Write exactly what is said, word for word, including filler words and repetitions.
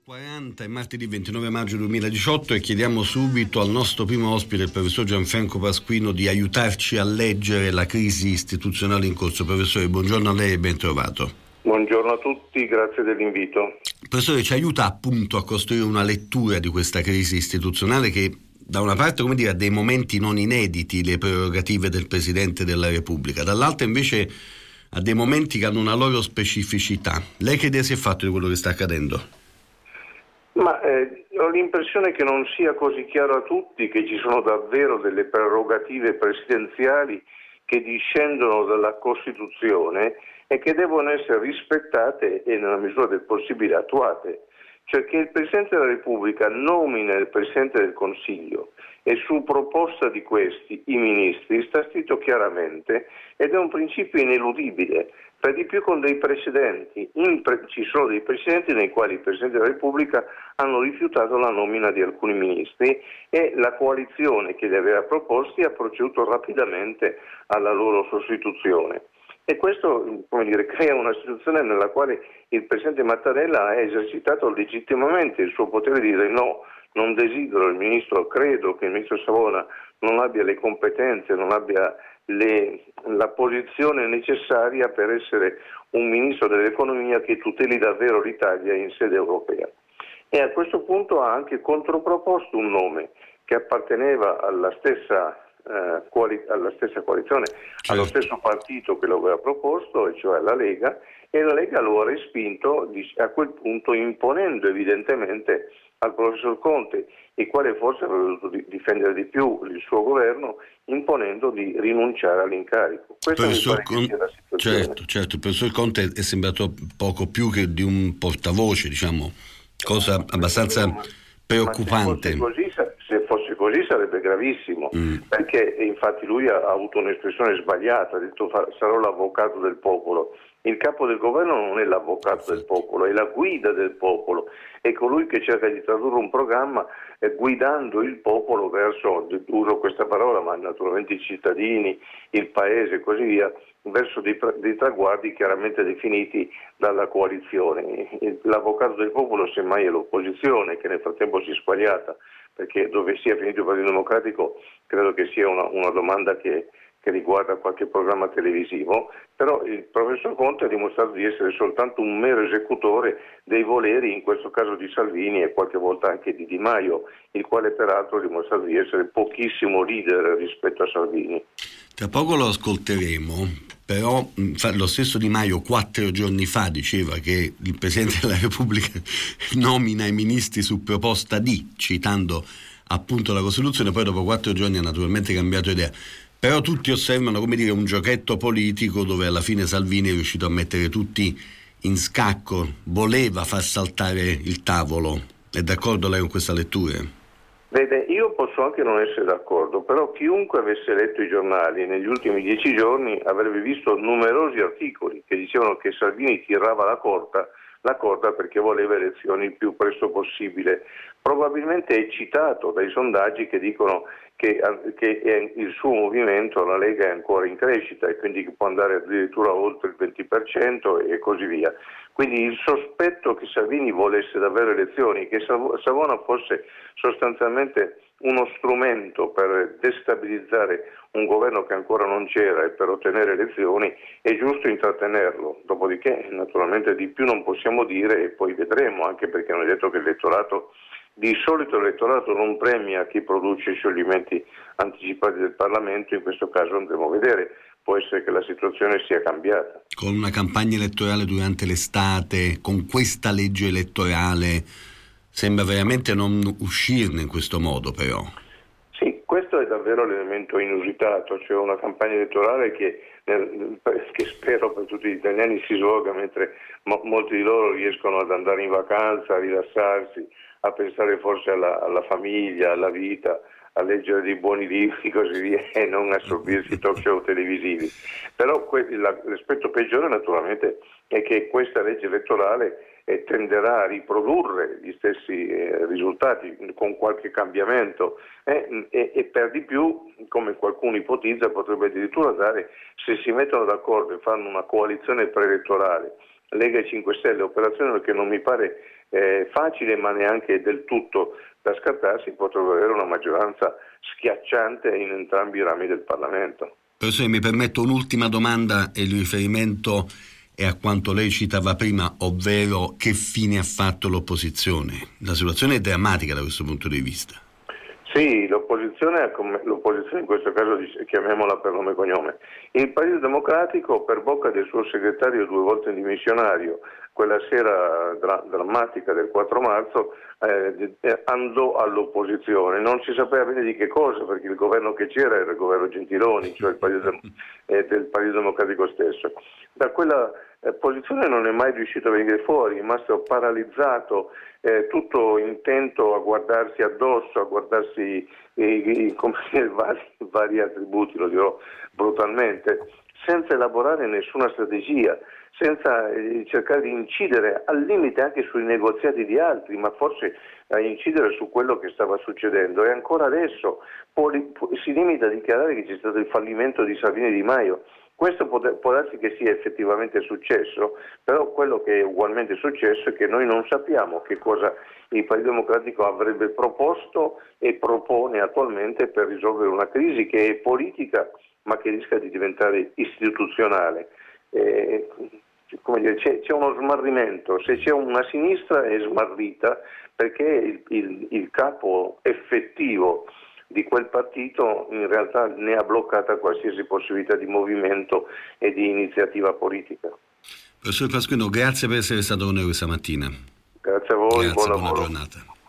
quaranta è martedì ventinove maggio duemiladiciotto e chiediamo subito al nostro primo ospite, il professor Gianfranco Pasquino, di aiutarci a leggere la crisi istituzionale in corso. Professore, buongiorno a lei e ben trovato. Buongiorno a tutti, grazie dell'invito. Professore, ci aiuta appunto a costruire una lettura di questa crisi istituzionale che da una parte, come dire, ha dei momenti non inediti, le prerogative del Presidente della Repubblica, dall'altra invece ha dei momenti che hanno una loro specificità. Lei che idea si è fatto di quello che sta accadendo? Ma eh, ho l'impressione che non sia così chiaro a tutti che ci sono davvero delle prerogative presidenziali che discendono dalla Costituzione e che devono essere rispettate e nella misura del possibile attuate. Cioè che il Presidente della Repubblica nomina il Presidente del Consiglio e su proposta di questi i ministri sta scritto chiaramente ed è un principio ineludibile. Per di più con dei precedenti, pre- ci sono dei precedenti nei quali il Presidente della Repubblica hanno rifiutato la nomina di alcuni ministri e la coalizione che li aveva proposti ha proceduto rapidamente alla loro sostituzione. E questo, come dire, crea una situazione nella quale il Presidente Mattarella ha esercitato legittimamente il suo potere di dire no, non desidero il Ministro, credo che il Ministro Savona non abbia le competenze, non abbia Le, la posizione necessaria per essere un ministro dell'economia che tuteli davvero l'Italia in sede europea. E a questo punto ha anche controproposto un nome che apparteneva alla stessa, eh, coali- alla stessa coalizione, certo, allo stesso partito che lo aveva proposto, e cioè la Lega, e la Lega lo ha respinto a quel punto, imponendo evidentemente al professor Conte, il quale forse avrebbe dovuto difendere di più il suo governo, imponendo di rinunciare all'incarico. Questo mi pare Con... che sia la situazione. Certo, certo, il professor Conte è sembrato poco più che di un portavoce, diciamo, cosa abbastanza ma, preoccupante. Ma se fosse così, se fosse così sarebbe gravissimo, mm. perché infatti lui ha, ha avuto un'espressione sbagliata, ha detto sarò l'avvocato del popolo. Il capo del governo non è l'avvocato del popolo, è la guida del popolo, è colui che cerca di tradurre un programma eh, guidando il popolo verso, uso questa parola, ma naturalmente i cittadini, il paese e così via, verso dei, dei traguardi chiaramente definiti dalla coalizione. L'avvocato del popolo semmai è l'opposizione, che nel frattempo si è squagliata, perché dove sia finito il Partito Democratico credo che sia una, una domanda che che riguarda qualche programma televisivo, però il professor Conte ha dimostrato di essere soltanto un mero esecutore dei voleri, in questo caso di Salvini e qualche volta anche di Di Maio, il quale peraltro ha dimostrato di essere pochissimo leader rispetto a Salvini. Tra poco lo ascolteremo, però lo stesso Di Maio quattro giorni fa diceva che il Presidente della Repubblica nomina i ministri su proposta di, citando appunto la Costituzione, poi dopo quattro giorni ha naturalmente cambiato idea. Però tutti osservano, come dire, un giochetto politico dove alla fine Salvini è riuscito a mettere tutti in scacco, voleva far saltare il tavolo. È d'accordo lei con questa lettura? Vede, io posso anche non essere d'accordo, però chiunque avesse letto i giornali negli ultimi dieci giorni avrebbe visto numerosi articoli che dicevano che Salvini tirava la corda, la corda perché voleva elezioni il più presto possibile. Probabilmente è citato dai sondaggi che dicono che, che è il suo movimento, la Lega, è ancora in crescita e quindi che può andare addirittura oltre il venti per cento e così via. Quindi il sospetto che Salvini volesse davvero elezioni, che Savona fosse sostanzialmente uno strumento per destabilizzare un governo che ancora non c'era e per ottenere elezioni, è giusto intrattenerlo. Dopodiché naturalmente di più non possiamo dire e poi vedremo, anche perché hanno detto che l'elettorato, di solito l'elettorato non premia chi produce scioglimenti anticipati del Parlamento, in questo caso andremo a vedere, può essere che la situazione sia cambiata. Con una campagna elettorale durante l'estate, con questa legge elettorale, sembra veramente non uscirne in questo modo però. Sì, questo è davvero l'elemento inusitato, cioè una campagna elettorale che, che spero per tutti gli italiani si svolga mentre mo- molti di loro riescono ad andare in vacanza, a rilassarsi, a pensare forse alla, alla famiglia, alla vita, a leggere dei buoni libri e così via e non a sorbirsi talk show televisivi. Però que- la, l'aspetto peggiore naturalmente è che questa legge elettorale eh, tenderà a riprodurre gli stessi eh, risultati con qualche cambiamento eh, e, e per di più, come qualcuno ipotizza, potrebbe addirittura dare, se si mettono d'accordo e fanno una coalizione preelettorale Lega e cinque Stelle, operazione che non mi pare eh, facile ma neanche del tutto da scartarsi, potrebbero avere una maggioranza schiacciante in entrambi i rami del Parlamento. Professore, mi permetto un'ultima domanda e il riferimento è a quanto lei citava prima, ovvero che fine ha fatto l'opposizione. La situazione è drammatica da questo punto di vista. Sì, l'opposizione, l'opposizione in questo caso chiamiamola per nome e cognome. Il Partito Democratico, per bocca del suo segretario due volte dimissionario, quella sera dra- drammatica del quattro marzo, eh, andò all'opposizione. Non si sapeva bene di che cosa, perché il governo che c'era era il governo Gentiloni, cioè il Partito, Dem- eh, del Partito Democratico stesso. Da quella eh, posizione non è mai riuscito a venire fuori, è rimasto paralizzato, eh, tutto intento a guardarsi addosso, a guardarsi i, i, come dire, vari, vari attributi, lo dirò brutalmente, senza elaborare nessuna strategia, senza eh, cercare di incidere al limite anche sui negoziati di altri, ma forse a incidere su quello che stava succedendo. E ancora adesso può, può, si limita a dichiarare che c'è stato il fallimento di Salvini e Di Maio. Questo può, può darsi che sia effettivamente successo, però quello che è ugualmente successo è che noi non sappiamo che cosa il Partito Democratico avrebbe proposto e propone attualmente per risolvere una crisi che è politica ma che rischia di diventare istituzionale. Eh, come dire, c'è, c'è uno smarrimento, se c'è una sinistra è smarrita perché il, il, il capo effettivo di quel partito in realtà ne ha bloccata qualsiasi possibilità di movimento e di iniziativa politica. Professor Pasquino, grazie per essere stato con noi questa mattina. Grazie a voi, grazie, buon buona lavoro. giornata.